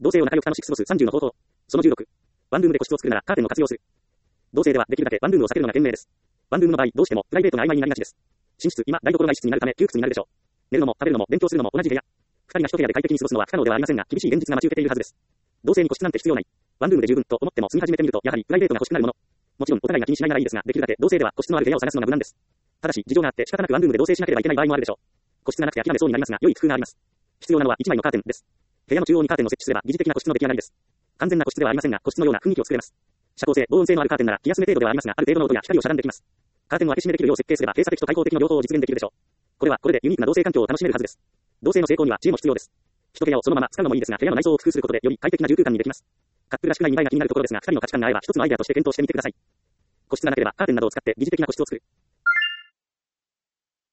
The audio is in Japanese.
同性を仲良く楽しく過ごす30の方法。その16。ワンルームで個室を作るならカーテンを活用する。同性ではできるだけワンルームを避けるのが賢明です。ワンルームの場合、どうしてもプライベートが曖昧になりがちです。寝室、今、台所が一室になるため窮屈になるでしょう。寝るのも食べるのも勉強するのも同じ部屋。二人が一部屋で快適に過ごすのは不可能ではありませんが、厳しい現実が待ち受けているはずです。同性に個室なんて必要ない。ワンルームで十分と思っても住み始めてみると、やはりプライベートが欲しくなるもの。もちろんお互いが気にしないならいいですが、できるだけ同性では個室のある部屋を探すのが無難です。ただし、事情があって仕方なくワンルームで同棲しなければいけない場合もあるでしょう。個室がなくて諦めそうになりますが、良い工夫があります。必要なのは一枚のカーテンです。部屋の中央にカーテンを設置すれば疑似的な個室の出来上がりです。完全な個室ではありませんが、個室のような雰囲気を作れます。遮光性、防音性のあるカーテンなら気休め程度ではありますが、ある程度の音や光を遮断できます。カーテンを開け閉めできるよう設計すれば、閉鎖的と開放的の両方を実現できるでしょう。これはこれでユニークな同棲環境を楽しめるはずです。同棲の成功には知恵も必要です。一部屋をそのまま使うのもいいですが、部屋の内装を工夫することでより快適な住空間にできます。カップルらしくない見栄えが気になるところですが、二人の価値観が合えば一つのアイデアとして検討してみてください。個室がなければカーテンなどを使って疑似的な個室を作る。